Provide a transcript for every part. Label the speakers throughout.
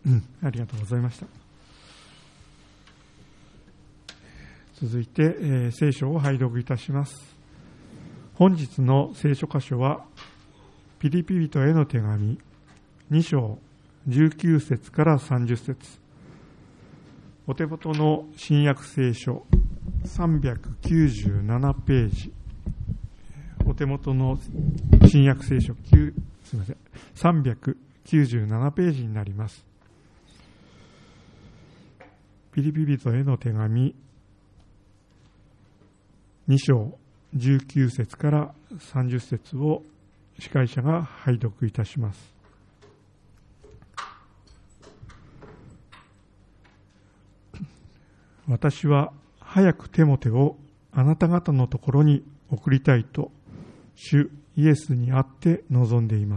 Speaker 1: ありがとうございました。続いて、聖書を拝読いたします。本日の聖書箇所はピリピ人への手紙2章19節から30節。お手元の新約聖書397ページ、お手元の新約聖書397ページになります。ピリピ人への手紙2章19節から30節を司会者が拝読いたします。私は早くテモテをあなた方のところに送りたいと主イエスにあって望んでいます。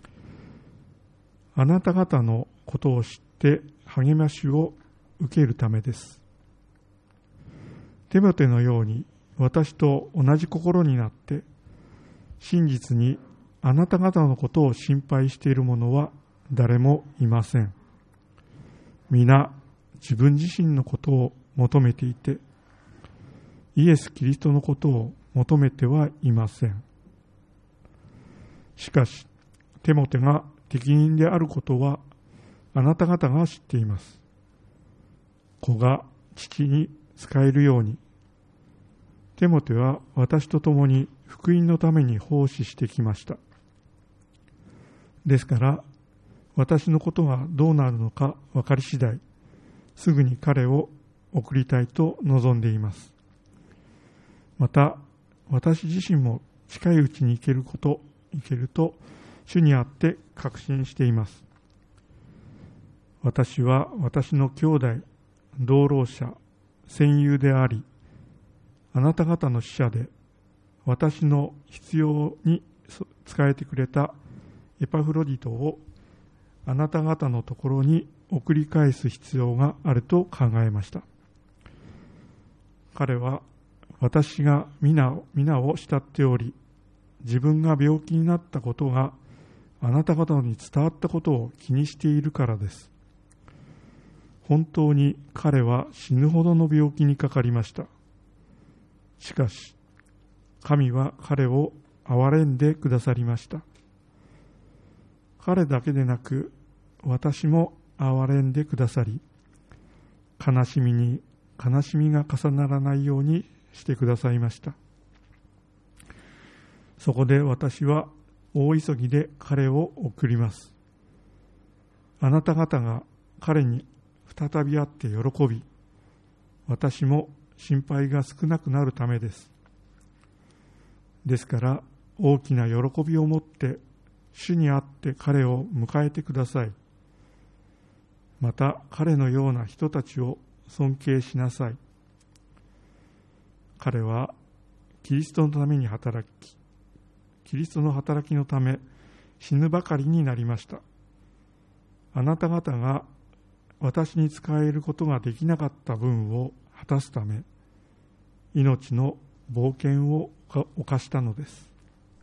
Speaker 1: あなた方のことを知って励ましを受けるためです。テモテのように私と同じ心になって真実にあなた方のことを心配している者は誰もいません。皆自分自身のことを求めていて、イエス・キリストのことを求めてはいません。しかし、テモテが適任であることはあなた方が知っています。子が父に仕えるように、テモテは私と共に福音のために奉仕してきました。ですから、私のことがどうなるのか分かり次第、すぐに彼を送りたいと望んでいます。また、私自身も近いうちに行けると、主にあって確信しています。私は私の兄弟、同労者、戦友であり、あなた方の使者で、私の必要に仕えてくれたエパフロディトをあなた方のところに送り返す必要があると考えました。彼は私が皆を慕っており、自分が病気になったことがあなた方に伝わったことを気にしているからです。本当に彼は死ぬほどの病気にかかりました。しかし、神は彼を憐れんでくださりました。彼だけでなく、私も憐れんでくださり、悲しみに悲しみが重ならないようにしてくださいました。そこで私は大急ぎで彼を送ります。あなた方が彼に再び会って喜び、私も心配が少なくなるためです。ですから大きな喜びを持って主にあって彼を迎えてください。また彼のような人たちを尊敬しなさい。彼はキリストのために働き、キリストの働きのため死ぬばかりになりました。あなた方が私に仕えることができなかった分を果たすため、命の冒険を犯したのです。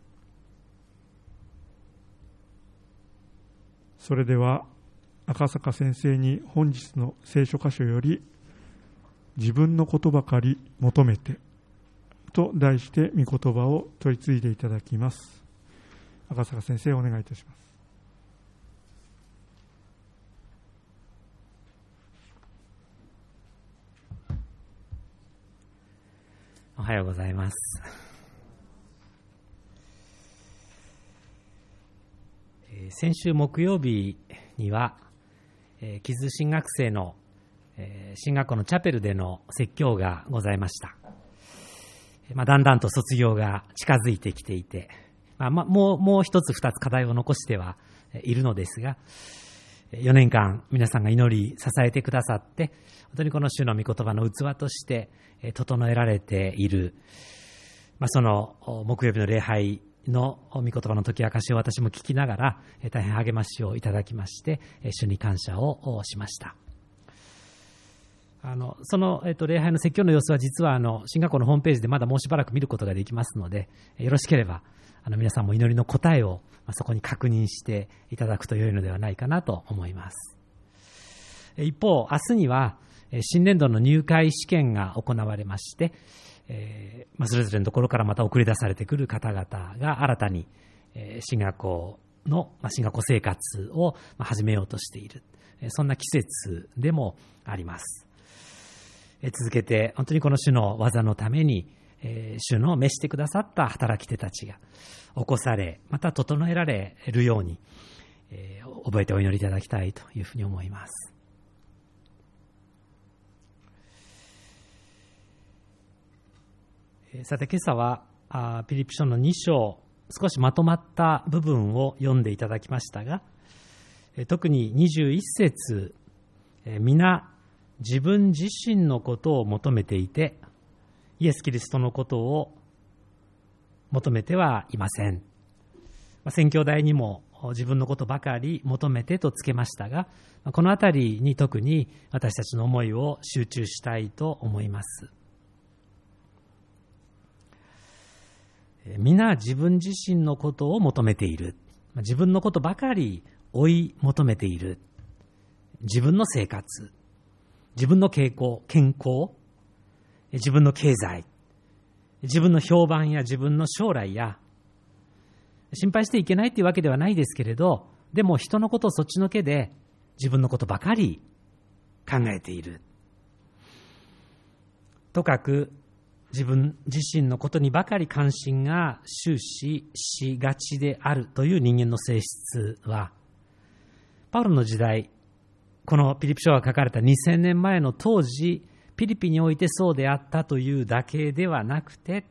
Speaker 1: それでは赤坂先生に本日の聖書箇所より自分のことばかり求めてと題して御言葉を取り継いでいただきます。赤坂先生、お願いいたします。
Speaker 2: おはようございます。先週木曜日には木津神学生の神学校のチャペルでの説教がございました。だんだんと卒業が近づいてきていて、もう一つ二つ課題を残してはいるのですが、4年間皆さんが祈り支えてくださって、本当にこの主の御言葉の器として整えられている、その木曜日の礼拝の御言葉の解き明かしを私も聞きながら大変励ましをいただきまして、主に感謝をしました。その礼拝の説教の様子は実は神学校のホームページでまだもうしばらく見ることができますので、よろしければ皆さんも祈りの答えをそこに確認していただくと良いのではないかなと思います。 一方、明日には新年度の入会試験が行われまして、それぞれのところからまた送り出されてくる方々が新たに進学校生活を始めようとしている、そんな季節でもあります。続けて本当にこの主の技のために、主の召してくださった働き手たちが起こされ、また整えられるように、覚えてお祈りいただきたいというふうに思います。さて今朝はピリピ書の2章、少しまとまった部分を読んでいただきましたが、特に21節、皆自分自身のことを求めていてイエス・キリストのことを求めてはいません。宣教台にも自分のことばかり求めてとつけましたが、このあたりに特に私たちの思いを集中したいと思います。皆自分自身のことを求めている。自分のことばかり追い求めている。自分の生活、自分の健康、自分の経済、自分の評判や自分の将来や、心配していけないというわけではないですけれど、でも人のことをそっちのけで自分のことばかり考えている。とかく自分自身のことにばかり関心が終始しがちであるという人間の性質は、パウロの時代、このピリピ書が書かれた2000年前の当時、ピリピにおいてそうであったというだけではなくて、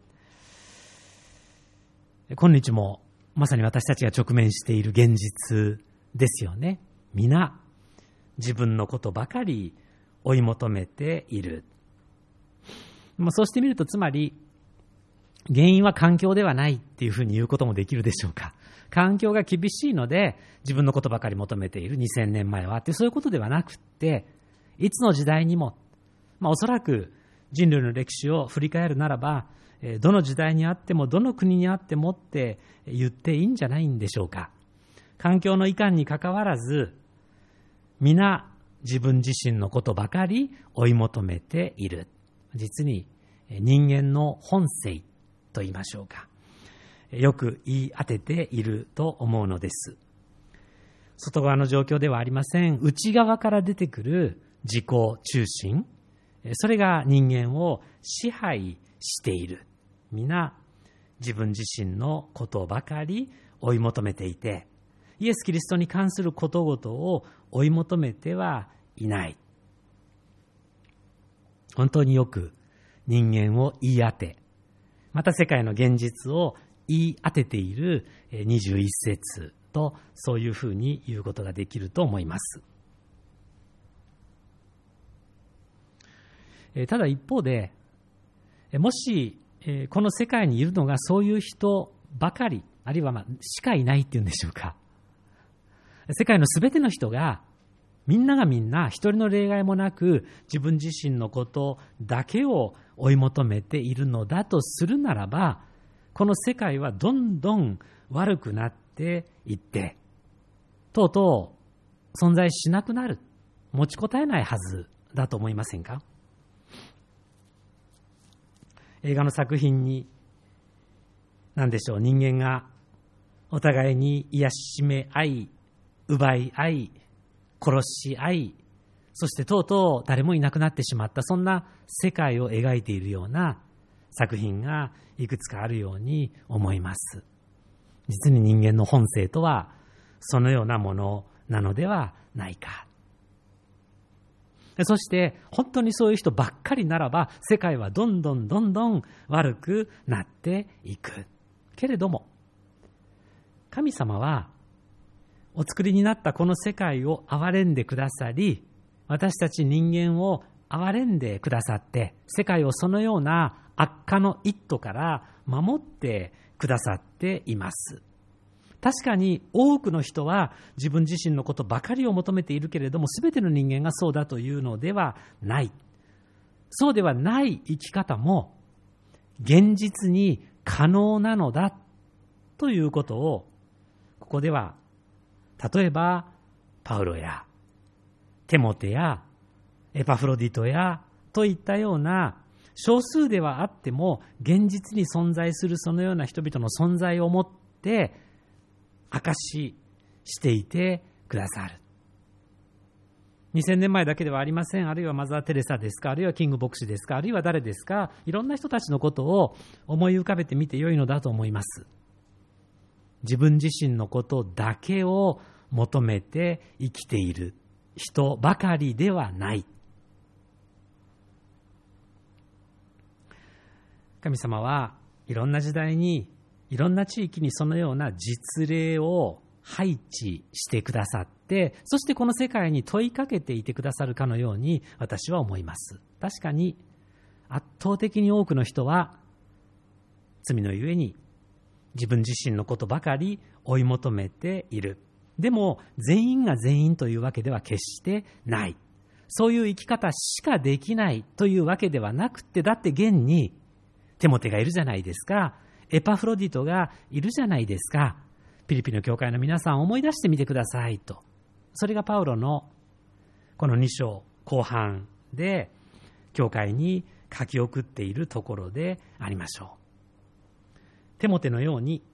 Speaker 2: 今日もまさに私たちが直面している現実ですよね。皆自分のことばかり追い求めている。そうしてみると、つまり原因は環境ではないっていうふうに言うこともできるでしょうか。環境が厳しいので自分のことばかり求めている2000年前はって、そういうことではなくって、いつの時代にも、おそらく人類の歴史を振り返るならば、どの時代にあってもどの国にあってもって言っていいんじゃないんでしょうか。環境のいかんにかかわらず、皆自分自身のことばかり追い求めている。実に人間の本性と言いましょうか、よく言い当てていると思うのです。外側の状況ではありません。内側から出てくる自己中心、それが人間を支配している。皆自分自身のことばかり追い求めていて、イエス・キリストに関することごとを追い求めてはいない。本当によく人間を言い当て、また世界の現実を言い当てている21節と、そういうふうに言うことができると思います。ただ一方で、もしこの世界にいるのがそういう人ばかり、あるいはしかいないっていうんでしょうか。世界のすべての人がみんな一人の例外もなく自分自身のことだけを追い求めているのだとするならば、この世界はどんどん悪くなっていって、とうとう存在しなくなる、持ちこたえないはずだと思いませんか。映画の作品に人間がお互いに癒しめ合い、奪い合い、殺し合い、そしてとうとう誰もいなくなってしまった、そんな世界を描いているような作品がいくつかあるように思います。実に人間の本性とはそのようなものなのではないか。そして本当にそういう人ばっかりならば、世界はどんどん悪くなっていく。けれども神様はお作りになったこの世界を憐れんでくださり、私たち人間を憐れんでくださって、世界をそのような悪化の一途から守ってくださっています。確かに多くの人は自分自身のことばかりを求めているけれども、すべての人間がそうだというのではない。そうではない生き方も現実に可能なのだということを、ここでは例えばパウロやテモテやエパフロディトやといったような少数ではあっても現実に存在するそのような人々の存在をもって証ししていてくださる。2000年前だけではありません。あるいはマザー・テレサですか、あるいはキング牧師ですか、あるいは誰ですか、いろんな人たちのことを思い浮かべてみてよいのだと思います。自分自身のことだけを求めて生きている人ばかりではない。神様はいろんな時代にいろんな地域にそのような実例を配置してくださって、そしてこの世界に問いかけていてくださるかのように私は思います。確かに圧倒的に多くの人は罪のゆえに自分自身のことばかり追い求めている。でも全員が全員というわけでは決してない。そういう生き方しかできないというわけではなくて、だって現にテモテがいるじゃないですか。エパフロディトがいるじゃないですか。ピリピの教会の皆さん思い出してみてくださいと。それがパウロのこの2章後半で教会に書き送っているところでありましょう。テモテのように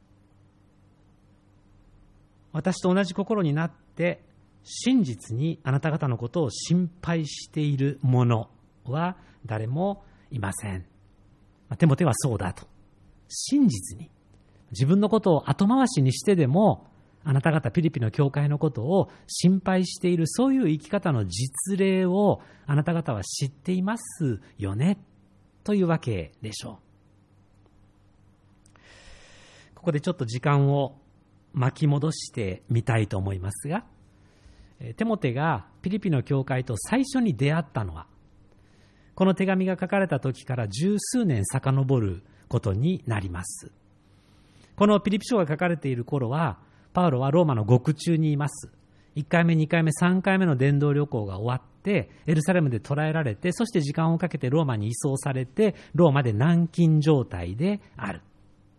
Speaker 2: 私と同じ心になって真実にあなた方のことを心配している者は誰もいません。テモテはそうだと。真実に自分のことを後回しにしてでもあなた方ピリピの教会のことを心配している、そういう生き方の実例をあなた方は知っていますよねというわけでしょう。ここでちょっと時間を巻き戻してみたいと思いますが、テモテがピリピの教会と最初に出会ったのはこの手紙が書かれた時から十数年遡ることになります。このピリピ書が書かれている頃はパウロはローマの獄中にいます。1回目、2回目、3回目の伝道旅行が終わってエルサレムで捕らえられて、そして時間をかけてローマに移送されてローマで軟禁状態である。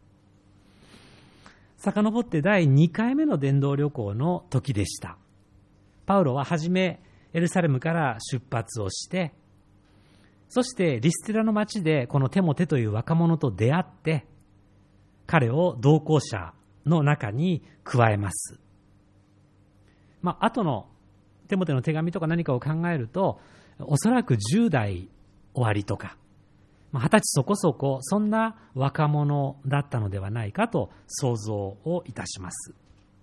Speaker 2: 遡って第2回目の伝道旅行の時でした。パウロははじめエルサレムから出発をして、そしてリステラの町でこのテモテという若者と出会って彼を同行者の中に加えます。後のテモテの手紙とか何かを考えると、おそらく10代終わりとか20歳そこそこ、そんな若者だったのではないかと想像をいたします。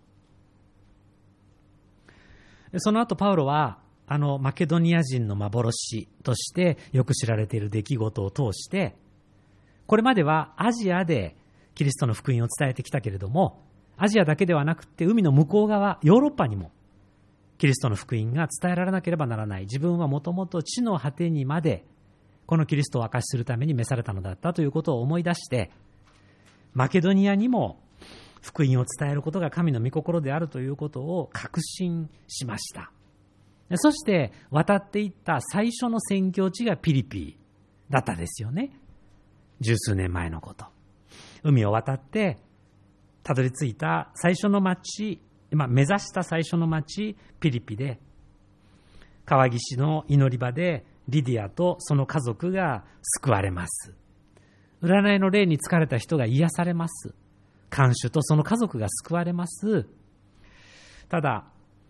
Speaker 2: その後パウロはマケドニア人の幻としてよく知られている出来事を通して、これまではアジアでキリストの福音を伝えてきたけれども、アジアだけではなくて海の向こう側ヨーロッパにもキリストの福音が伝えられなければならない。自分はもともと地の果てにまでこのキリストを証しするために召されたのだったということを思い出して、マケドニアにも福音を伝えることが神の御心であるということを確信しました。そして渡っていった最初の宣教地がピリピだったですよね。十数年前のこと。海を渡ってたどり着いた最初の町、目指した最初の町ピリピで、川岸の祈り場でリディアとその家族が救われます。占いの霊に疲れた人が癒されます。看守とその家族が救われます。ただ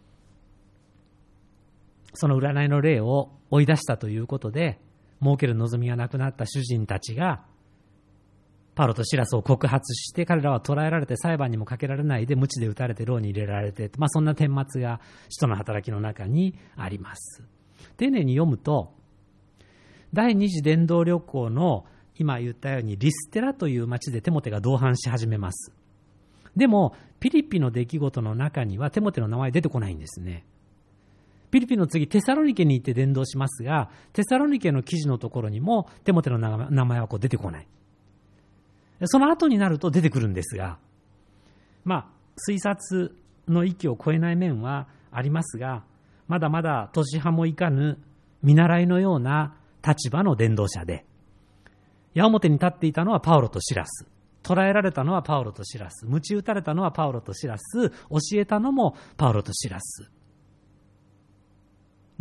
Speaker 2: その占いの霊を追い出したということで儲ける望みがなくなった主人たちがパウロとシラスを告発して、彼らは捕らえられて裁判にもかけられないで鞭で打たれて牢に入れられて、そんな顛末が使徒の働きの中にあります。丁寧に読むと、第二次伝道旅行の今言ったようにリステラという町でテモテが同伴し始めます。でもピリピの出来事の中にはテモテの名前出てこないんですね。ピリピの次テサロニケに行って伝道しますが、テサロニケの記事のところにもテモテの名前は出てこない。その後になると出てくるんですが、推察の域を超えない面はありますが、まだまだ年派もいかぬ見習いのような立場の伝道者で、矢面に立っていたのはパウロとシラス、捕らえられたのはパウロとシラス、鞭打たれたのはパウロとシラス、教えたのもパウロとシラス。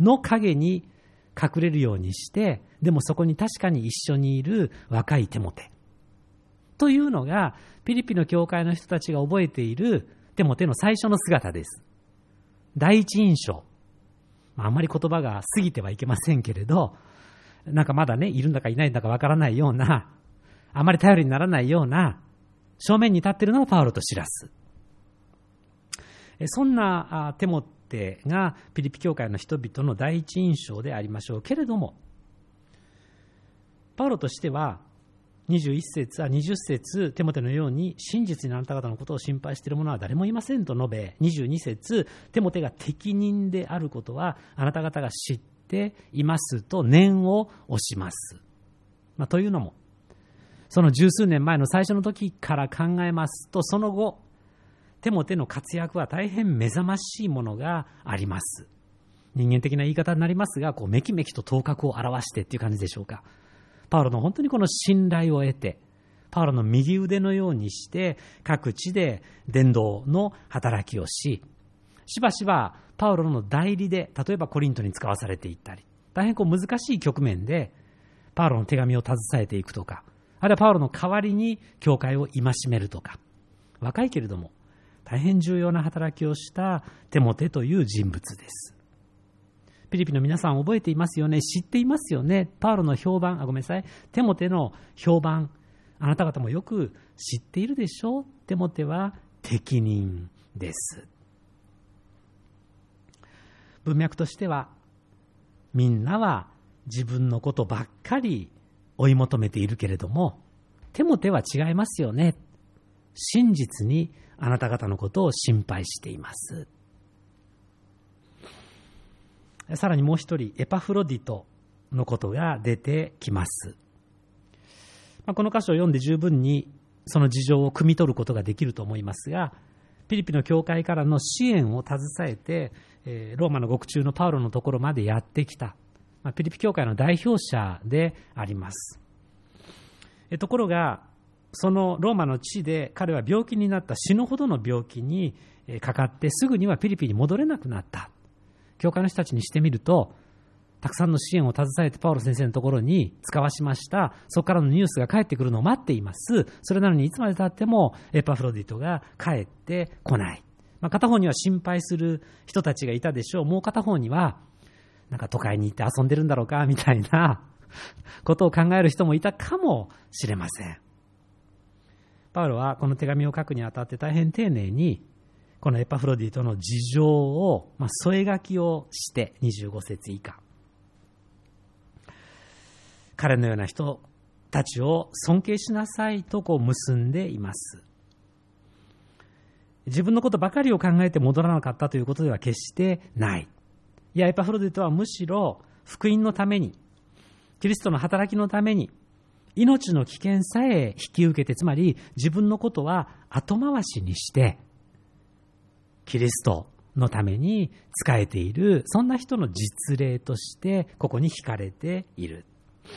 Speaker 2: の影に隠れるようにして、でもそこに確かに一緒にいる若いテモテというのが、ピリピの教会の人たちが覚えているテモテの最初の姿です。第一印象。あんまり言葉が過ぎてはいけませんけれど、なんかまだね、いるんだかいないんだかわからないような、あまり頼りにならないような、正面に立っているのがパウロとシラス。そんなテモテがピリピ教会の人々の第一印象でありましょうけれども、パウロとしては20節テモテのように真実にあなた方のことを心配している者は誰もいませんと述べ、22節テモテが適任であることはあなた方が知っていますと念を押します。というのも、その十数年前の最初の時から考えますと、その後テモテの活躍は大変目覚ましいものがあります。人間的な言い方になりますが、めきめきと頭角を現してっていう感じでしょうか。パウロの本当にこの信頼を得て、パウロの右腕のようにして各地で伝道の働きをし、しばしばパウロの代理で例えばコリントに使わされていったり、大変難しい局面でパウロの手紙を携えていくとか、あるいはパウロの代わりに教会を戒めるとか、若いけれども大変重要な働きをしたテモテという人物です。ピリピの皆さん覚えていますよね。知っていますよね。パウロの評判、テモテの評判、あなた方もよく知っているでしょう。テモテは適任です。文脈としては、みんなは自分のことばっかり追い求めているけれども、テモテは違いますよね。真実にあなた方のことを心配しています。さらにもう一人、エパフロディトのことが出てきます。この箇所を読んで十分にその事情を汲み取ることができると思いますが、ピリピの教会からの支援を携えて、ローマの獄中のパウロのところまでやってきた、ピリピ教会の代表者であります。ところが、そのローマの地で彼は病気になった、死ぬほどの病気にかかってすぐにはピリピに戻れなくなった。教会の人たちにしてみると、たくさんの支援を携えてパウロ先生のところに使わしました。そこからのニュースが返ってくるのを待っています。それなのにいつまで経ってもエパフロディトが帰ってこない。片方には心配する人たちがいたでしょう。もう片方にはなんか都会に行って遊んでるんだろうかみたいなことを考える人もいたかもしれません。パウロはこの手紙を書くにあたって大変丁寧にこのエパフロディトの事情を添え書きをして25節以下、彼のような人たちを尊敬しなさいと結んでいます。自分のことばかりを考えて戻らなかったということでは決してない。いや、エパフロディトはむしろ福音のために、キリストの働きのために、命の危険さえ引き受けて、つまり自分のことは後回しにしてキリストのために仕えている、そんな人の実例としてここに惹かれている。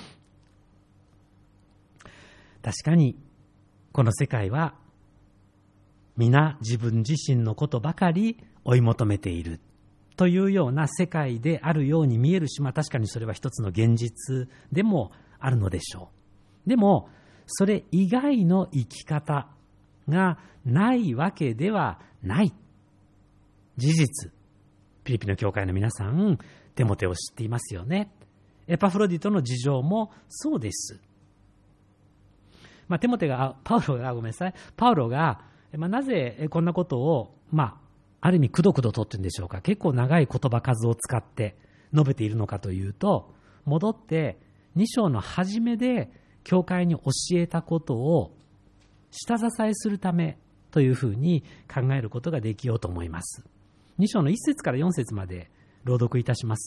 Speaker 2: 確かにこの世界は皆自分自身のことばかり追い求めているというような世界であるように見えるし、確かにそれは一つの現実でもあるのでしょう。でもそれ以外の生き方がないわけではない。事実、ピリピの教会の皆さん、テモテを知っていますよね。エパフロディトの事情もそうです。パウロが、なぜこんなことを、ある意味くどくどとっていうんでしょうか、結構長い言葉数を使って述べているのかというと、戻って2章の初めで教会に教えたことを下支えするためというふうに考えることができようと思います。2章の1節から4節まで朗読いたします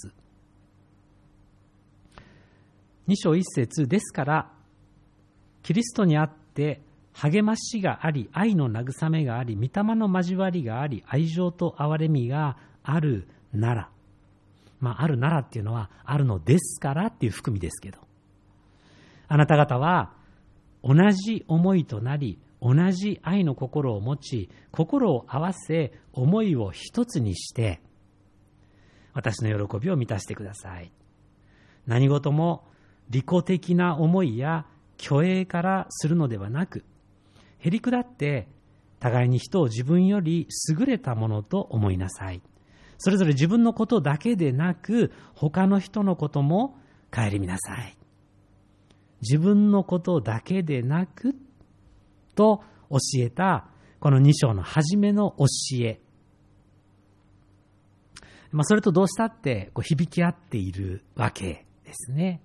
Speaker 2: 。2章1節ですから、キリストにあって励ましがあり、愛の慰めがあり、御霊の交わりがあり、愛情と憐れみがあるなら、あるならっていうのはあるのですからっていう含みですけど、あなた方は同じ思いとなり、同じ愛の心を持ち、心を合わせ、思いを一つにして、 私の喜びを満たしてください。何事も利己的な思いや虚栄からするのではなく、へりくだって互いに人を自分より優れたものと思いなさい。それぞれ自分のことだけでなく、他の人のことも顧みなさい。自分のことだけでなくと教えたこの2章の初めの教え、それとどうしたって響き合っているわけですね。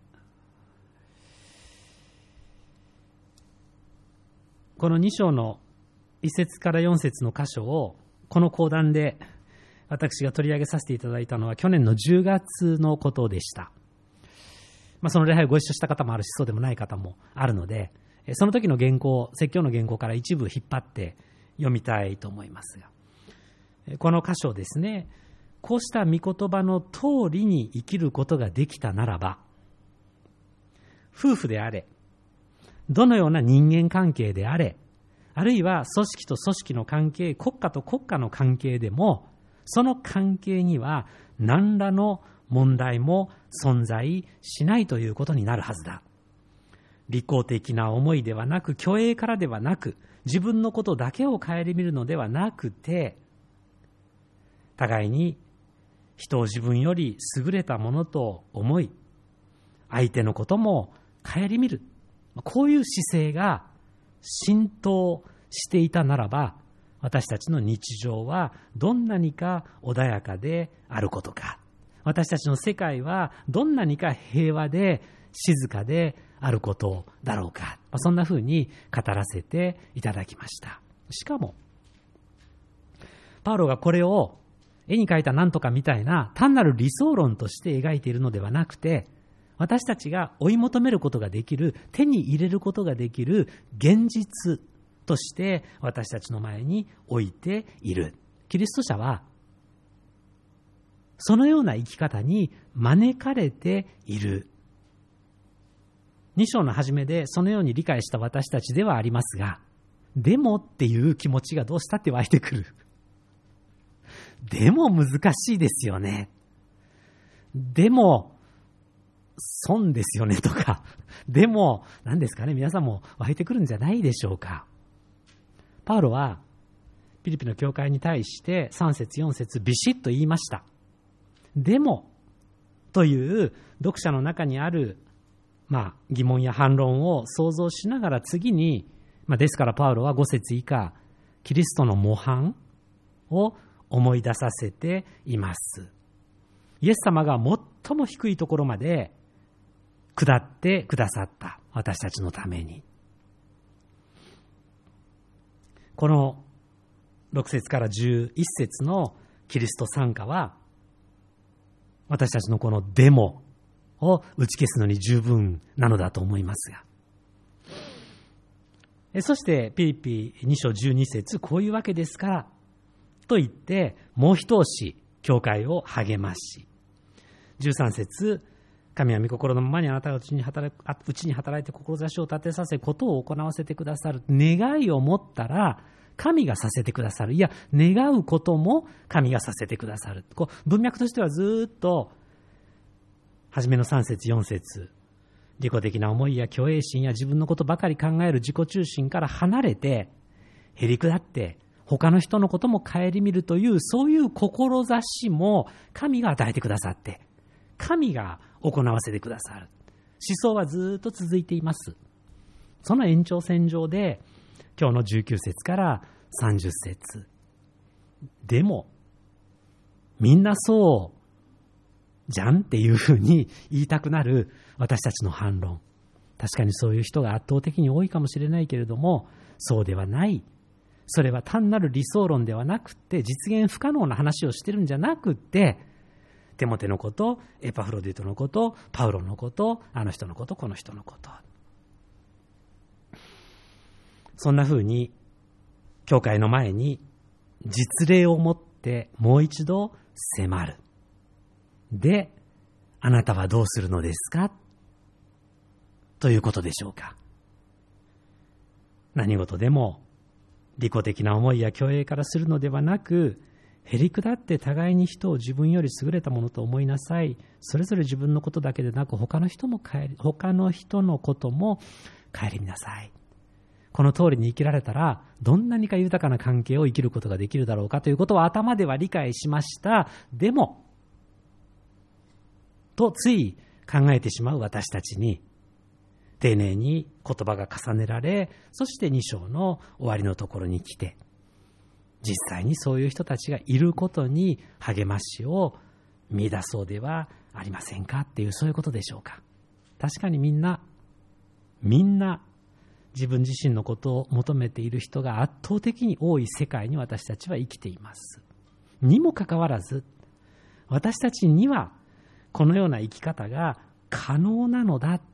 Speaker 2: この2章の1節から4節の箇所をこの講談で私が取り上げさせていただいたのは去年の10月のことでした。その礼拝をご一緒した方もあるし、そうでもない方もあるので、その時の原稿、説教の原稿から一部引っ張って読みたいと思いますが、この箇所ですね、こうした御言葉の通りに生きることができたならば、夫婦であれ、どのような人間関係であれ、あるいは組織と組織の関係、国家と国家の関係でも、その関係には何らの問題も存在しないということになるはずだ。利己的な思いではなく、虚栄からではなく、自分のことだけを顧みるのではなくて、互いに人を自分より優れたものと思い、相手のことも顧みる。こういう姿勢が浸透していたならば、私たちの日常はどんなにか穏やかであることか、私たちの世界はどんなにか平和で静かであることだろうか、そんなふうに語らせていただきました。しかもパウロがこれを絵に描いたなんとかみたいな単なる理想論として描いているのではなくて、私たちが追い求めることができる、手に入れることができる現実として私たちの前に置いている。キリスト者はそのような生き方に招かれている。2章の初めでそのように理解した私たちではありますが、でもっていう気持ちがどうしたって湧いてくる。でも難しいですよね。でも損ですよねとか、でも何ですかね、皆さんも湧いてくるんじゃないでしょうか。パウロはピリピの教会に対して3節4節ビシッと言いました。でもという読者の中にある疑問や反論を想像しながら次に、ですからパウロは5節以下、キリストの模範を思い出させています。イエス様が最も低いところまで下ってくださった、私たちのために。この6節から11節のキリスト賛歌は、私たちのこのデモを打ち消すのに十分なのだと思いますが、そしてピリピ2章12節、こういうわけですからと言ってもう一押し教会を励まし、13節、神は御心のままにあなたがうちに働いて志を立てさせ、ことを行わせてくださる。願いを持ったら神がさせてくださる。いや、願うことも神がさせてくださる。文脈としてはずっと初めの3節4節、利己的な思いや虚栄心や自分のことばかり考える自己中心から離れて、へりくだって他の人のことも顧みるという、そういう志も神が与えてくださって、神が行わせてくださる。思想はずっと続いています。その延長線上で今日の19節から30節、でもみんなそうじゃんっていうふうに言いたくなる私たちの反論。確かにそういう人が圧倒的に多いかもしれないけれども、そうではない。それは単なる理想論ではなくて、実現不可能な話をしてるんじゃなくて、テモテのこと、エパフロディトのこと、パウロのこと、あの人のこと、この人のこと。そんなふうに教会の前に実例を持ってもう一度迫る。で、あなたはどうするのですかということでしょうか。何事でも利己的な思いや虚栄からするのではなく、 へりくだって互いに人を自分より優れたものと思いなさい。それぞれ自分のことだけでなく他の人のことも顧みなさい。この通りに生きられたらどんなにか豊かな関係を生きることができるだろうかということは頭では理解しました。でもとつい考えてしまう私たちに丁寧に言葉が重ねられ、そして2章の終わりのところに来て、実際にそういう人たちがいることに励ましを見出そうではありませんかっていう、そういうことでしょうか。確かにみんな自分自身のことを求めている人が圧倒的に多い世界に私たちは生きています。にもかかわらず、私たちにはこのような生き方が可能なのだ。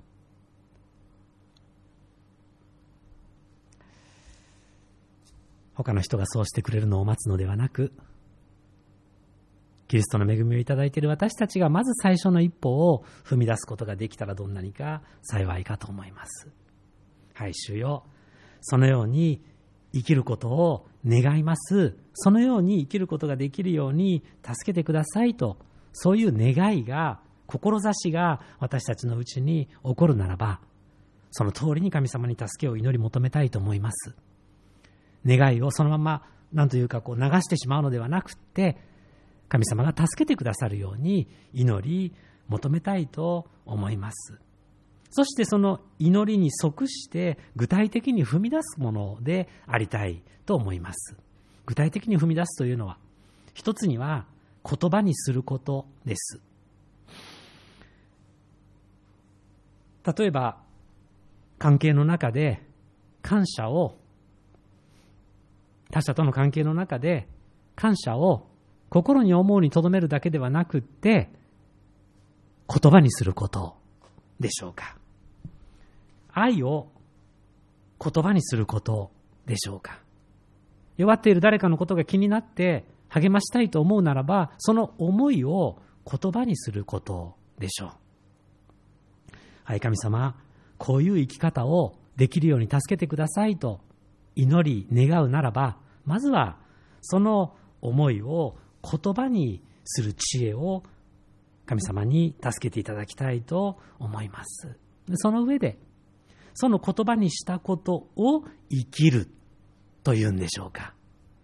Speaker 2: 他の人がそうしてくれるのを待つのではなく、キリストの恵みをいただいている私たちがまず最初の一歩を踏み出すことができたらどんなにか幸いかと思います。はい、主よ、そのように生きることを願います。そのように生きることができるように助けてくださいと、そういう願いが、志が私たちのうちに起こるならば、その通りに神様に助けを祈り求めたいと思います。願いをそのまま流してしまうのではなくって、神様が助けてくださるように祈り求めたいと思います。そしてその祈りに即して具体的に踏み出すものでありたいと思います。具体的に踏み出すというのは、一つには言葉にすることです。例えば関係の中で他者との関係の中で感謝を心に思うにとどめるだけではなくって、言葉にすることでしょうか。愛を言葉にすることでしょうか。弱っている誰かのことが気になって励ましたいと思うならば、その思いを言葉にすることでしょう。はい、神様、こういう生き方をできるように助けてくださいと祈り願うならば、まずはその思いを言葉にする知恵を神様に助けていただきたいと思います。その上で、その言葉にしたことを生きるというんでしょうか。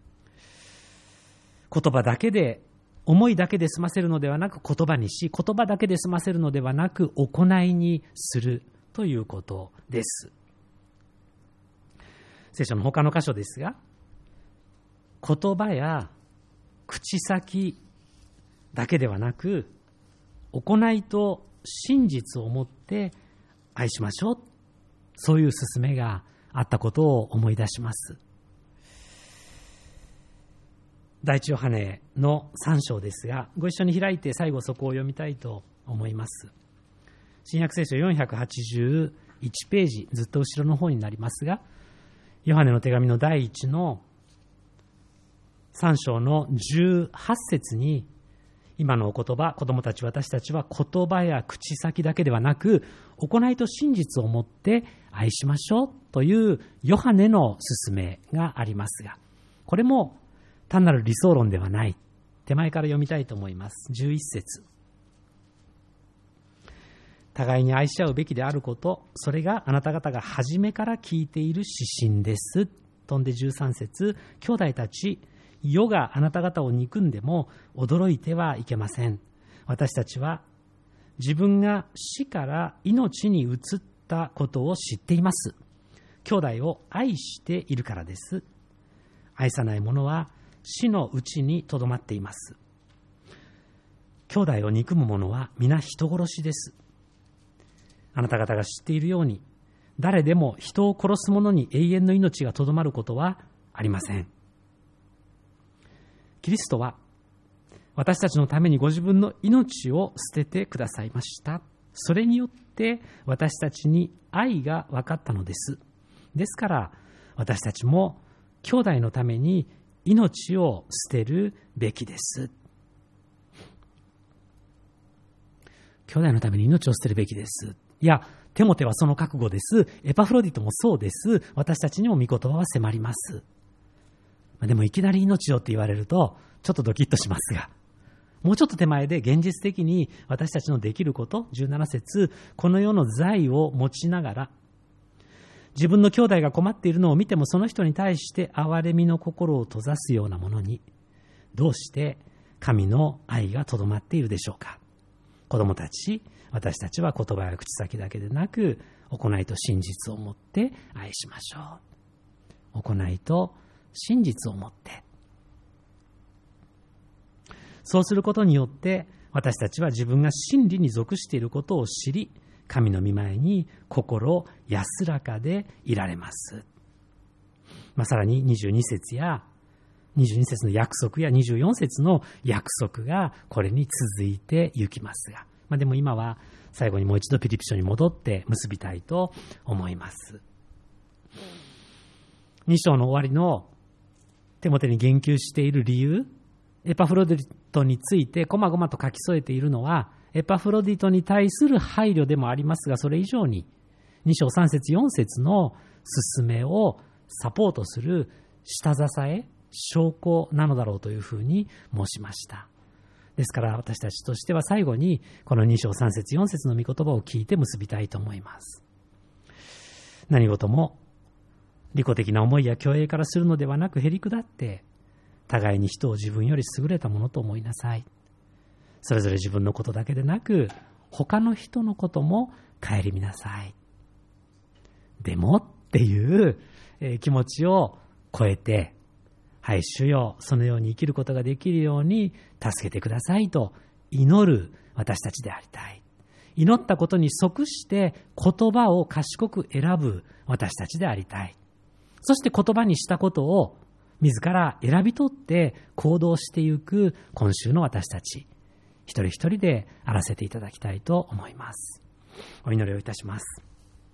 Speaker 2: 言葉だけで、思いだけで済ませるのではなく言葉にし、言葉だけで済ませるのではなく行いにするということです。聖書の他の箇所ですが、言葉や口先だけではなく、行いと真実をもって愛しましょう、そういう勧めがあったことを思い出します。第一ヨハネの3章ですが、ご一緒に開いて最後そこを読みたいと思います。新約聖書481ページ、ずっと後ろの方になりますが、ヨハネの手紙の第1の3章の18節に、今のお言葉、子供たち、私たちは言葉や口先だけではなく、行いと真実をもって愛しましょうというヨハネの勧めがありますが、これも単なる理想論ではない。手前から読みたいと思います。11節。互いに愛し合うべきであること、それがあなた方が初めから聞いている指針です。飛んで13節。兄弟たち、世があなた方を憎んでも驚いてはいけません。私たちは自分が死から命に移ったことを知っています。兄弟を愛しているからです。愛さない者は死のうちにとどまっています。兄弟を憎む者は皆人殺しです。あなた方が知っているように、誰でも人を殺す者に永遠の命がとどまることはありません。キリストは私たちのためにご自分の命を捨ててくださいました。それによって私たちに愛が分かったのです。ですから私たちも兄弟のために命を捨てるべきです。兄弟のために命を捨てるべきです。いや、テモテはその覚悟です。エパフロディトもそうです。私たちにも御言葉は迫ります。でもいきなり命をって言われると、 ちょっとドキッとしますが、もうちょっと手前で現実的に私たちのできること、17節、この世の財を持ちながら、自分の兄弟が困っているのを見てもその人に対して憐れみの心を閉ざすようなものに、どうして神の愛がとどまっているでしょうか。子供たち、私たちは言葉や口先だけでなく、行いと真実をもって愛しましょう。行いと真実をもって。そうすることによって、私たちは自分が真理に属していることを知り、神の御前に心安らかでいられます。さらに22節の約束や24節の約束がこれに続いていきますが、でも今は最後にもう一度ピリピ書に戻って結びたいと思います。2章の終わりのテモテに言及している理由、エパフロディトについてこまごまと書き添えているのは、エパフロディトに対する配慮でもありますが、それ以上に2章3節4節の進めをサポートする下支え、証拠なのだろうというふうに申しました。ですから私たちとしては最後にこの2章3節4節の御言葉を聞いて結びたいと思います。何事も利己的な思いや虚栄からするのではなく、へりくだって互いに人を自分より優れたものと思いなさい。それぞれ自分のことだけでなく、他の人のことも顧みなさい。でもっていう気持ちを超えて、はい、主よ、そのように生きることができるように助けてくださいと祈る私たちでありたい。祈ったことに即して言葉を賢く選ぶ私たちでありたい。そして言葉にしたことを自ら選び取って行動していく今週の私たち、一人一人であらせていただきたいと思います。お祈りをいたします。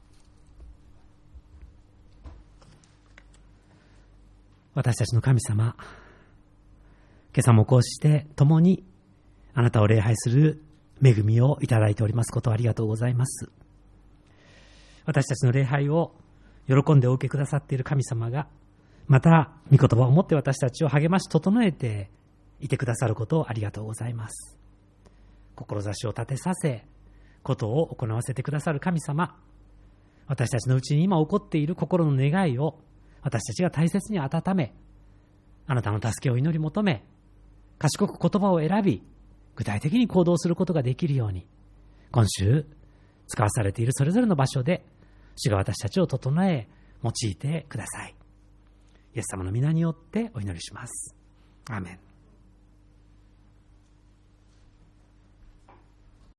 Speaker 2: 私たちの神様、今朝もこうして共にあなたを礼拝する恵みをいただいておりますことをありがとうございます。私たちの礼拝を喜んでお受けくださっている神様が、また御言葉を持って私たちを励まし整えていてくださることをありがとうございます。志を立てさせ、ことを行わせてくださる神様、私たちのうちに今起こっている心の願いを私たちが大切に温め、あなたの助けを祈り求め、賢く言葉を選び、具体的に行動することができるように、今週使わされているそれぞれの場所で主が私たちを整え用いてください。イエス様の皆によってお祈りします。アーメン。